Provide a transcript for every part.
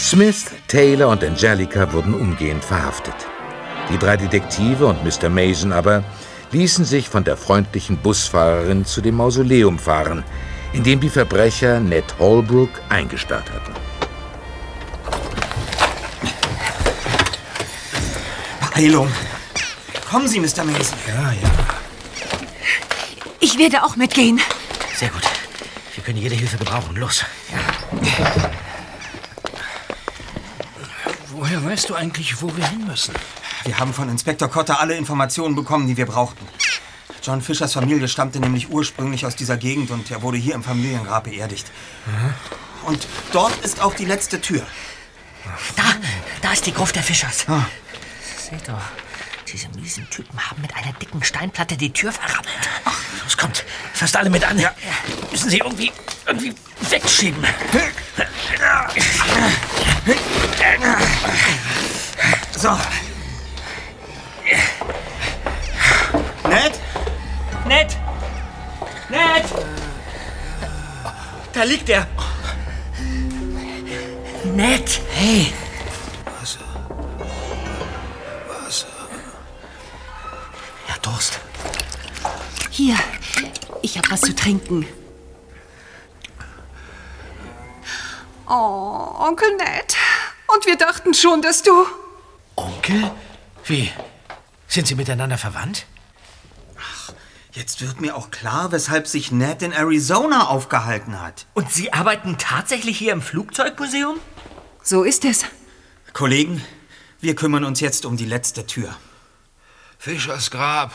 Smith, Taylor und Angelica wurden umgehend verhaftet. Die 3 Detektive und Mr. Mason aber ließen sich von der freundlichen Busfahrerin zu dem Mausoleum fahren, in dem die Verbrecher Ned Holbrook eingesperrt hatten. Beeilung! Kommen Sie, Mr. Mason. Ja. Ich werde auch mitgehen. Sehr gut. Wir können jede Hilfe gebrauchen. Los. Ja. Woher weißt du eigentlich, wo wir hin müssen? Wir haben von Inspektor Cotter alle Informationen bekommen, die wir brauchten. John Fishers Familie stammte nämlich ursprünglich aus dieser Gegend und er wurde hier im Familiengrab beerdigt. Und dort ist auch die letzte Tür. Da ist die Gruft der Fischers. Ah. Seht doch, diese miesen Typen haben mit einer dicken Steinplatte die Tür verrammelt. Los, kommt, fasst alle mit an. Ja. Müssen sie irgendwie wegschieben. So. Ned? Ned! Ned! Da liegt er. Ned! Hey! Wasser. Ja, Durst. Hier, ich habe was zu trinken. Oh, Onkel Ned. Und wir dachten schon, dass du... Onkel? Wie? Sind sie miteinander verwandt? Jetzt wird mir auch klar, weshalb sich Ned in Arizona aufgehalten hat. Und Sie arbeiten tatsächlich hier im Flugzeugmuseum? So ist es. Kollegen, wir kümmern uns jetzt um die letzte Tür. Fischers Grab.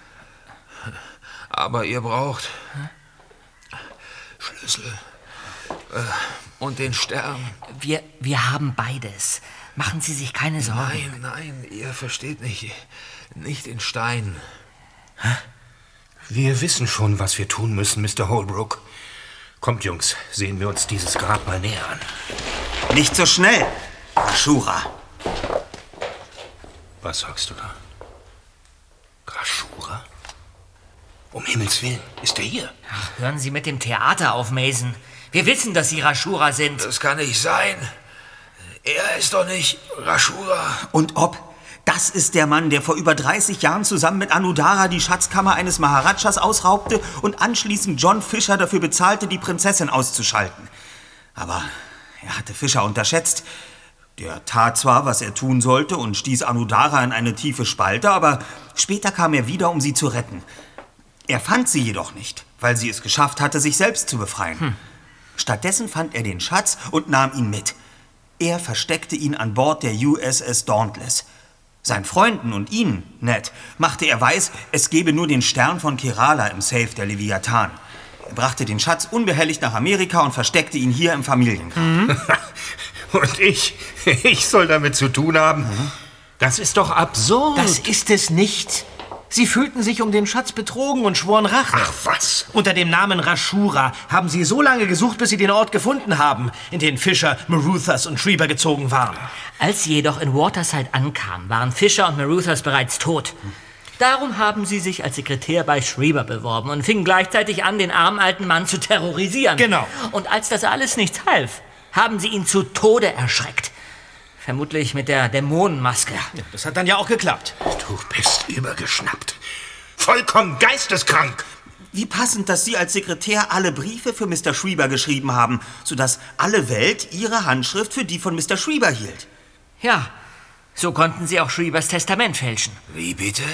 Aber ihr braucht Schlüssel und den Stern. Wir haben beides. Machen Sie sich keine Sorgen. Nein, ihr versteht nicht. Nicht in Stein. Wir wissen schon, was wir tun müssen, Mr. Holbrook. Kommt, Jungs, sehen wir uns dieses Grab mal näher an. Nicht so schnell, Rashura. Was sagst du da? Rashura? Um Himmels Willen, ist er hier? Ach, hören Sie mit dem Theater auf, Mason. Wir wissen, dass Sie Rashura sind. Das kann nicht sein. Er ist doch nicht Rashura. Und ob? Das ist der Mann, der vor über 30 Jahren zusammen mit Anudara die Schatzkammer eines Maharajas ausraubte und anschließend John Fisher dafür bezahlte, die Prinzessin auszuschalten. Aber er hatte Fisher unterschätzt. Der tat zwar, was er tun sollte und stieß Anudara in eine tiefe Spalte, aber später kam er wieder, um sie zu retten. Er fand sie jedoch nicht, weil sie es geschafft hatte, sich selbst zu befreien. Stattdessen fand er den Schatz und nahm ihn mit. Er versteckte ihn an Bord der USS Dauntless. Seinen Freunden und Ihnen, Ned, machte er weiß, es gebe nur den Stern von Kerala im Safe der Leviathan. Er brachte den Schatz unbehelligt nach Amerika und versteckte ihn hier im Familiengrab. Und ich soll damit zu tun haben? Das ist doch absurd. Das ist es nicht. Sie fühlten sich um den Schatz betrogen und schworen Rache. Ach was? Unter dem Namen Rashura haben sie so lange gesucht, bis sie den Ort gefunden haben, in den Fisher, Maruthas und Schreiber gezogen waren. Als sie jedoch in Waterside ankamen, waren Fisher und Maruthas bereits tot. Darum haben sie sich als Sekretär bei Schreiber beworben und fingen gleichzeitig an, den armen alten Mann zu terrorisieren. Genau. Und als das alles nichts half, haben sie ihn zu Tode erschreckt. Vermutlich mit der Dämonenmaske. Ja, das hat dann ja auch geklappt. Du bist übergeschnappt. Vollkommen geisteskrank. Wie passend, dass Sie als Sekretär alle Briefe für Mr. Schreiber geschrieben haben, sodass alle Welt Ihre Handschrift für die von Mr. Schreiber hielt. Ja, so konnten sie auch Schreibers Testament fälschen. Wie bitte?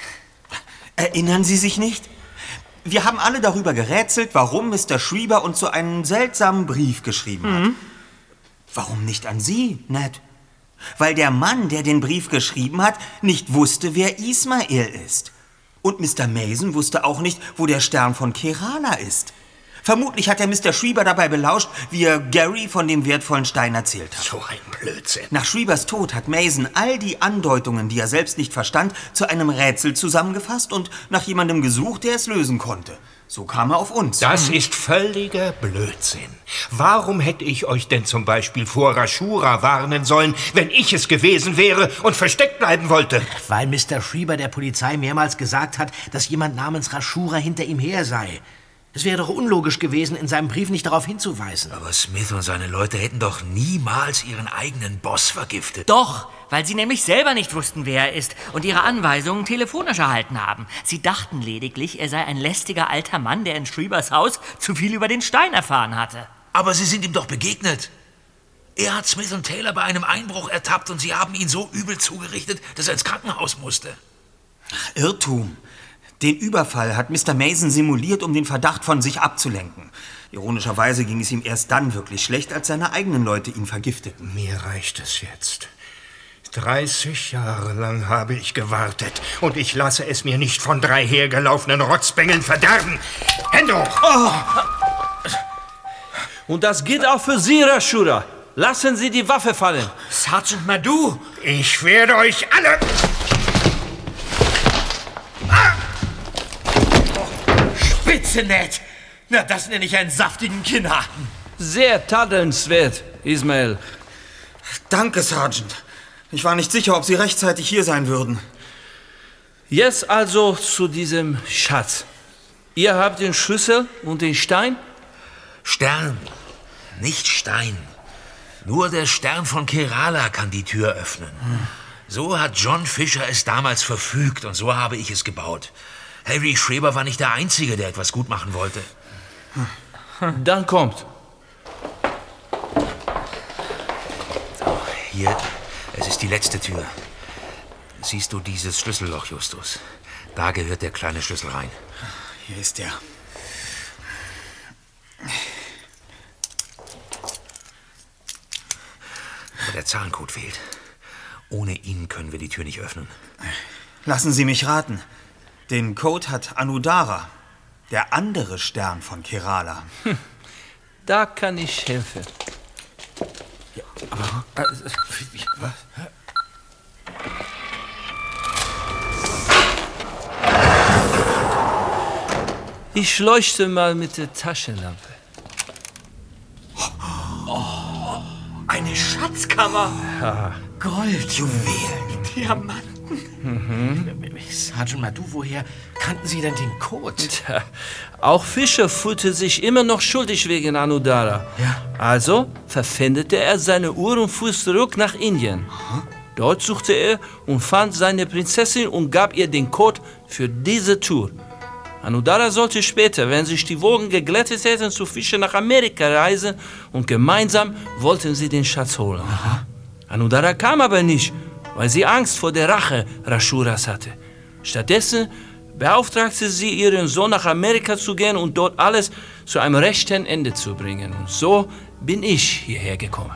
Erinnern Sie sich nicht? Wir haben alle darüber gerätselt, warum Mr. Schreiber uns so einen seltsamen Brief geschrieben hat. Warum nicht an Sie, Ned? Weil der Mann, der den Brief geschrieben hat, nicht wusste, wer Ismael ist. Und Mr. Mason wusste auch nicht, wo der Stern von Kerala ist. Vermutlich hat er Mr. Schreiber dabei belauscht, wie er Gary von dem wertvollen Stein erzählt hat. So ein Blödsinn. Nach Schreibers Tod hat Mason all die Andeutungen, die er selbst nicht verstand, zu einem Rätsel zusammengefasst und nach jemandem gesucht, der es lösen konnte. So kam er auf uns. Das ist völliger Blödsinn. Warum hätte ich euch denn zum Beispiel vor Rashura warnen sollen, wenn ich es gewesen wäre und versteckt bleiben wollte? Weil Mr. Schreiber der Polizei mehrmals gesagt hat, dass jemand namens Rashura hinter ihm her sei. Es wäre doch unlogisch gewesen, in seinem Brief nicht darauf hinzuweisen. Aber Smith und seine Leute hätten doch niemals ihren eigenen Boss vergiftet. Doch, weil sie nämlich selber nicht wussten, wer er ist und ihre Anweisungen telefonisch erhalten haben. Sie dachten lediglich, er sei ein lästiger alter Mann, der in Shreebers Haus zu viel über den Stein erfahren hatte. Aber sie sind ihm doch begegnet. Er hat Smith und Taylor bei einem Einbruch ertappt und sie haben ihn so übel zugerichtet, dass er ins Krankenhaus musste. Irrtum. Den Überfall hat Mr. Mason simuliert, um den Verdacht von sich abzulenken. Ironischerweise ging es ihm erst dann wirklich schlecht, als seine eigenen Leute ihn vergifteten. Mir reicht es jetzt. 30 Jahre lang habe ich gewartet und ich lasse es mir nicht von 3 hergelaufenen Rotzbengeln verderben. Hände hoch! Oh. Und das gilt auch für Sie, Rashura. Lassen Sie die Waffe fallen. Sergeant Madhu! Ich werde euch alle... Spitze nett! Na, das nenne ich einen saftigen Kinnhaken. Sehr tadelnswert, Ismael. Danke, Sergeant. Ich war nicht sicher, ob Sie rechtzeitig hier sein würden. Jetzt also zu diesem Schatz. Ihr habt den Schlüssel und den Stein? Stern, nicht Stein. Nur der Stern von Kerala kann die Tür öffnen. So hat John Fisher es damals verfügt und so habe ich es gebaut. Harry Schreber war nicht der Einzige, der etwas gut machen wollte. Dann kommt. So, hier, es ist die letzte Tür. Siehst du dieses Schlüsselloch, Justus? Da gehört der kleine Schlüssel rein. Hier ist er. Aber der Zahlencode fehlt. Ohne ihn können wir die Tür nicht öffnen. Lassen Sie mich raten. Den Code hat Anudara, der andere Stern von Kerala. Da kann ich helfen. Ja, aber... was? Ich leuchte mal mit der Taschenlampe. Oh, eine Schatzkammer. Ja. Gold, Juwelen, Diamanten. Sergeant Madhu, woher kannten Sie denn den Code? Tja, auch Fischer fühlte sich immer noch schuldig wegen Anudara. Ja. Also verpfändete er seine Uhr und fuhr zurück nach Indien. Aha. Dort suchte er und fand seine Prinzessin und gab ihr den Code für diese Tour. Anudara sollte später, wenn sich die Wogen geglättet hätten, zu Fischer nach Amerika reisen und gemeinsam wollten sie den Schatz holen. Aha. Anudara kam aber nicht, weil sie Angst vor der Rache Rashuras hatte. Stattdessen beauftragte sie ihren Sohn nach Amerika zu gehen und dort alles zu einem rechten Ende zu bringen. Und so bin ich hierher gekommen.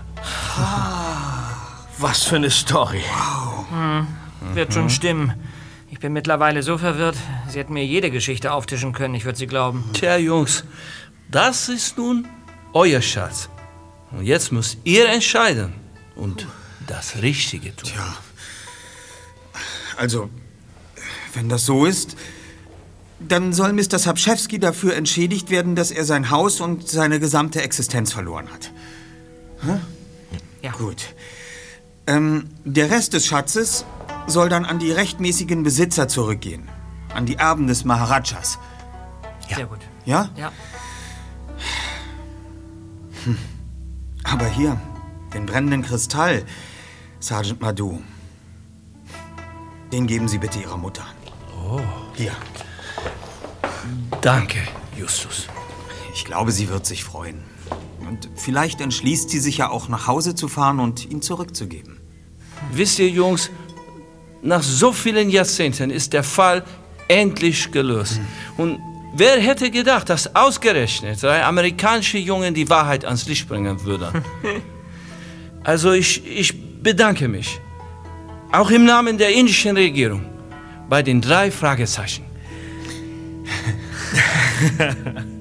Was für eine Story. Wow. Wird schon stimmen. Ich bin mittlerweile so verwirrt, Sie hätten mir jede Geschichte auftischen können, ich würde sie glauben. Tja, Jungs, das ist nun euer Schatz. Und jetzt müsst ihr entscheiden und das Richtige tun. Tja, also, wenn das so ist, dann soll Mr. Sapschewski dafür entschädigt werden, dass er sein Haus und seine gesamte Existenz verloren hat. Hm? Ja. Gut. Der Rest des Schatzes soll dann an die rechtmäßigen Besitzer zurückgehen. An die Erben des Maharajas. Ja. Sehr gut. Ja? Ja. Aber hier, den brennenden Kristall, Sergeant Madhu, den geben Sie bitte Ihrer Mutter. Oh. Hier. Danke, Justus. Ich glaube, sie wird sich freuen. Und vielleicht entschließt sie sich ja auch, nach Hause zu fahren und ihn zurückzugeben. Wisst ihr, Jungs, nach so vielen Jahrzehnten ist der Fall endlich gelöst. Und wer hätte gedacht, dass ausgerechnet 3 amerikanische Jungen die Wahrheit ans Licht bringen würden? Also ich bedanke mich, auch im Namen der indischen Regierung, bei den 3 Fragezeichen.